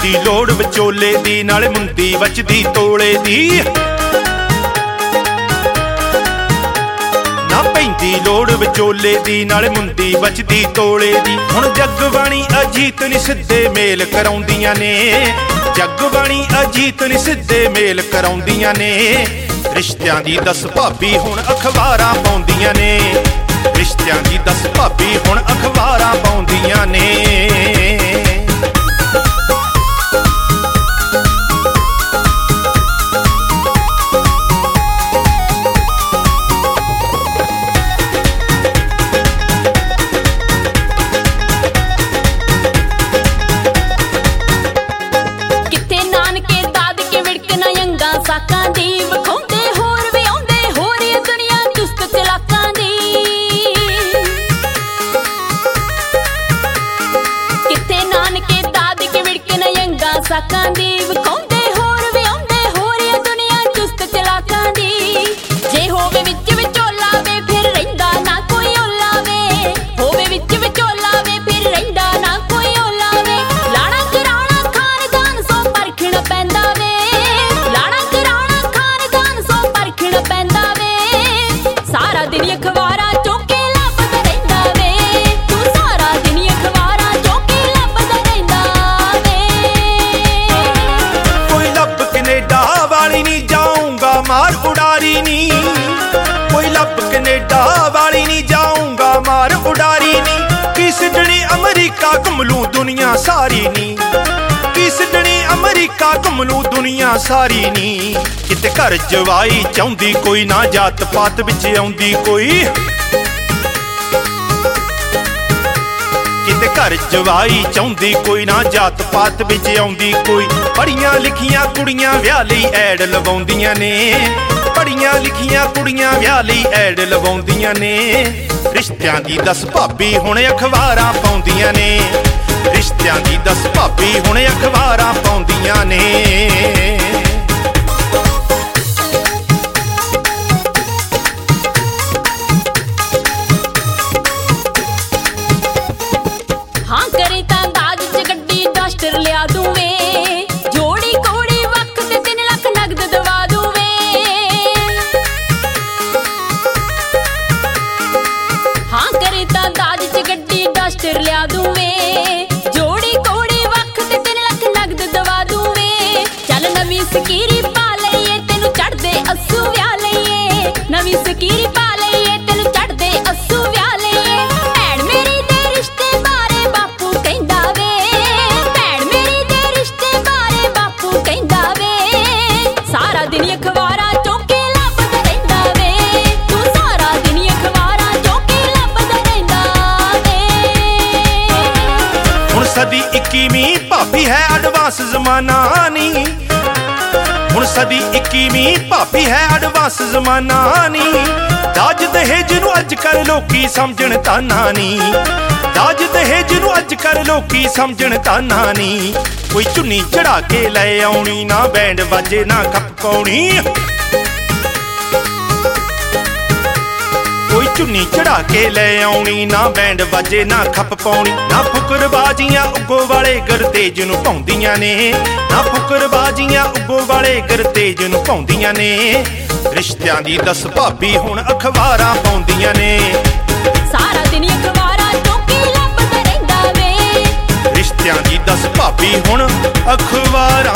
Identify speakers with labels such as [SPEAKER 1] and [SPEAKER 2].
[SPEAKER 1] ਪੈਂਦੀ ਲੋੜ ਵਿਚੋਲੇ ਦੀ, ਨਾਲੇ ਮੁੰਦੀ ਵੱਜਦੀ ਤੋਲੇ ਦੀ। ਨਾ ਪੈਂਦੀ ਲੋੜ ਵਿਚੋਲੇ ਦੀ, ਨਾਲੇ ਮੁੰਦੀ ਵੱਜਦੀ ਤੋਲੇ ਦੀ। ਹੁਣ ਜਗਬਾਣੀ ਅਜੀਤ ਨੀ ਸਿੱਧੇ ਮੇਲ ਕਰਾਉਂਦੀਆਂ ਨੇ, ਜਗਬਾਣੀ ਅਜੀਤ ਨੀ ਸਿੱਧੇ ਮੇਲ ਕਰਾਉਂਦੀਆਂ ਨੇ। ਰਿਸ਼ਤਿਆਂ ਦੀ ਦੱਸ ਭਾਬੀ ਹੁਣ ਅਖਬਾਰਾਂ ਪਾਉਂਦੀਆਂ ਨੇ, ਰਿਸ਼ਤਿਆਂ ਦੀ ਦੱਸ ਭਾਬੀ ਹੁਣ ਅਖਬਾਰਾਂ ਪਾਉਂਦੀਆਂ ਨੇ।
[SPEAKER 2] ਕਿੱਥੇ ਨਾਨਕੇ ਦਾਦਕੇ ਵਿੜਕਣਾ ਯੰਗਾ ਸਾਕਾਂ ਦੀ, ਵਿਖਾਉਂਦੇ ਹੋਰ ਵੀ ਆਉਂਦੇ ਹੋਰ ਇਹ ਦੁਨੀਆ ਚੁਸਤ ਚਲਾਕਾਂ ਦੀ। ਕਿੱਥੇ ਨਾਨਕੇ ਦਾਦਕੇ ਵਿੜਕਣਾ ਯੰਗਾ ਸਾਕਾਂ ਦੀ, ਵਿਖਾਉਂਦੇ ਹੋਰ ਵੀ ਆਉਂਦੇ ਹੋਰ ਇਹ ਦੁਨੀਆ ਚੁਸਤ ਚਲਾਕਾਂ ਦੀ। ਜੇ ਹੋਵੇ ਵਿੱਚ ਵਿਚੋਲਾ ਵੇ ਫਿਰ ਰਹਿੰਦਾ ਨਾ ਕੋਈ ਓਲਾ ਵੇ, ਹੋਵੇ ਵਿੱਚ ਵਿਚੋਲਾ ਵੇ ਫਿਰ ਰਹਿੰਦਾ ਨਾ ਕੋਈ ਓਲਾ ਵੇ। ਲਾਣਾ ਕਰਾਉਣਾ ਖਾਨਦਾਨ ਸੋ ਪਰਖਣਾ ਪੈਂਦਾ ਵੇ, ਲਾਣਾ ਕਰਾਉਣਾ ਖਾਨਦਾਨ ਸੋ ਪਰਖਣਾ ਪੈਂਦਾ ਵੇ। ਸਾਰਾ ਦਿਨ ਅਖਬਾਰਾਂ ਚੋਂ ਕੇ ਲੱਭਦਾ ਰਹਿੰਦਾ ਵੇ, ਤੂੰ ਸਾਰਾ ਦਿਨ ਅਖਬਾਰਾਂ ਚੋਂ ਕੇ ਲੱਭਦਾ ਰਹਿੰਦਾ ਵੇ।
[SPEAKER 1] ਕੋਈ ਲੱਭ ਕੈਨੇਡਾ ਵਾਲੀ ਨੀ ਜਾਊਂਗਾ ਮਾਰ ਉਡਾਰੀ ਨੀ, ਕੋਈ ਲੱਭ ਕੈਨੇਡਾ ਵਾਲੀ ਨੀ ਜਾਊਂਗਾ ਮਾਰ ਉਡਾਰੀ ਨੀ। ਕੀ ਸਿਡਨੀ ਅਮਰੀਕਾ ਘੁੰਮ ਲੂੰ ਦੁਨੀਆ ਸਾਰੀ ਨੀ, ਕੀ ਸਿਡਨੀ ਅਮਰੀਕਾ ਘੁੰਮ ਲੂੰ ਦੁਨੀਆ ਸਾਰੀ ਨੀ। ਕਿਤੇ ਘਰ ਜਵਾਈ ਚਾਹੁੰਦੀ ਕੋਈ ਨਾ, ਜਾਤ ਪਾਤ ਵਿੱਚ ਆਉਂਦੀ ਕੋਈ, ਕਿਤੇ ਘਰ ਜਵਾਈ ਚਾਹੁੰਦੀ ਕੋਈ ਨਾ, ਜਾਤ ਪਾਤ ਵਿੱਚ ਆਉਂਦੀ ਕੋਈ। ਪੜ੍ਹੀਆਂ ਲਿਖੀਆਂ ਕੁੜੀਆਂ ਵਿਆਹ ਲਈ ਐਡ ਲਵਾਉਂਦੀਆਂ ਨੇ, ਪੜ੍ਹੀਆਂ ਲਿਖੀਆਂ ਕੁੜੀਆਂ ਵਿਆਹ ਲਈ ਐਡ ਲਵਾਉਂਦੀਆਂ ਨੇ। ਰਿਸ਼ਤਿਆਂ ਦੀ ਦੱਸ ਭਾਬੀ ਹੁਣ ਅਖਬਾਰਾਂ ਪਾਉਂਦੀਆਂ ਨੇ, ਰਿਸ਼ਤਿਆਂ ਦੀ ਦੱਸ ਭਾਬੀ ਹੁਣ ਅਖਬਾਰਾਂ ਪਾਉਂਦੀਆਂ ਨੇ।
[SPEAKER 2] ਹਾਂ ਕਰੇ ਤਾਂ ਦਾਜ ਚ ਗੱਡੀ ਡਸਟਰ ਲਿਆ ਦੂੰ ਵੇ, ਜੋੜੀ ਕੋੜੀ ਵੱਖ ਤੇ 3 ਲੱਖ ਨਗਦ ਦਵਾ ਦੂੰ ਵੇ। ਹਾਂ ਕਰੇ ਤਾਂ ਦਾਜ ਚ ਗੱਡੀ ਡਸਟਰ ਲਿਆ ਦੂੰ ਵੇ, ਜੋੜੀ ਕੋੜੀ ਵੱਖ ਤੇ 3 ਲੱਖ ਨਗਦ ਦਵਾ ਦੂੰ ਵੇ। ਚੱਲ ਨਵੀਂ ਸਕੀਰੀ ਪਾ ਲਈਏ ਤੈਨੂੰ ਚੜਦੇ ਅੱਸੂ ਵਿਆਹ ਲਈਏ, ਨਵੀਂ ਸਕੀਰੀ ਪਾ ਲਈਏ ਤੈਨੂੰ ਚੜਦੇ ਅੱਸੂ ਵਿਆਹ ਲਈਏ। ਭੈਣ ਮੇਰੀ ਦੇ ਰਿਸ਼ਤੇ ਬਾਰੇ ਬਾਪੂ ਕਹਿੰਦਾ ਵੇ, ਭੈਣ ਮੇਰੀ ਦੇ ਰਿਸ਼ਤੇ ਬਾਰੇ ਬਾਪੂ ਕਹਿੰਦਾ ਵੇ। ਸਾਰਾ ਦਿਨ ਅਖਬਾਰਾਂ ਚੋਂ ਕੇ ਲੱਭਦਾ ਰਹਿੰਦਾ ਵੇ, ਤੂੰ ਸਾਰਾ ਦਿਨ ਅਖਬਾਰਾਂ ਚੋਂ ਕੇ ਲੱਭਦਾ ਰਹਿੰਦਾ ਵੇ।
[SPEAKER 1] ਹੁਣ ਸਦੀ 21ਵੀਂ ਭਾਬੀ ਹੈ ਐਡਵਾਂਸ ਜ਼ਮਾਨਾ ਨੀ, ਹੁਣ ਸਦੀ 21ਵੀਂ ਭਾਬੀ ਹੈ ਐਡਵਾਂਸ ਜ਼ਮਾਨਾ ਨੀ। ਦਾਜ ਦਹੇਜ ਨੂੰ ਅੱਜ ਕੱਲ ਲੋਕੀ ਸਮਝਣ ਤਾਨਾ ਨੀ, ਦਾਜ ਦਹੇਜ ਨੂੰ ਅੱਜ ਕੱਲ ਲੋਕੀ ਸਮਝਣ ਤਾਨਾ ਨੀ। ਕੋਈ ਚੁੰਨੀ ਚੜਾ ਕੇ ਲੈ ਆਉਣੀ ਨਾ, ਬੈਂਡ ਬਾਜੇ ਨਾ ਖੱਪ ਪਾਉਣੀ, ਕੋਈ ਚੁੰਨੀ ਚੜਾ ਕੇ ਲੈ ਆਉਣੀ ਨਾ, ਬੈਂਡ ਬਾਜੇ ਨਾ ਖੱਪ ਪਾਉਣੀ। ਨਾ ਫੁਕਰਬਾਜ਼ੀਆਂ ਉੱਗੋ ਵਾਲੇ ਗਰਤੇਜ ਨੂੰ ਪਾਉਂਦੀਆਂ ਨੇ, ਨਾ ਫੁਕਰਬਾਜ਼ੀਆਂ ਉੱਗੋ ਵਾਲੇ ਗਰਤੇਜ ਨੂੰ ਪਾਉਂਦੀਆਂ ਨੇ। ਰਿਸ਼ਤਿਆਂ ਦੀ ਦੱਸ ਭਾਬੀ ਹੁਣ ਅਖਬਾਰਾਂ ਪਾਉਂਦੀਆਂ ਨੇ,
[SPEAKER 2] ਸਾਰਾ ਦਿਨ ਅਖਬਾਰਾਂ ਚੋਂ ਕੇ ਲੱਭਦਾ ਰਹਿੰਦਾ ਵੇ।
[SPEAKER 1] ਰਿਸ਼ਤਿਆਂ ਦੀ ਦੱਸ ਭਾਬੀ ਹੁਣ ਅਖਬਾਰਾਂ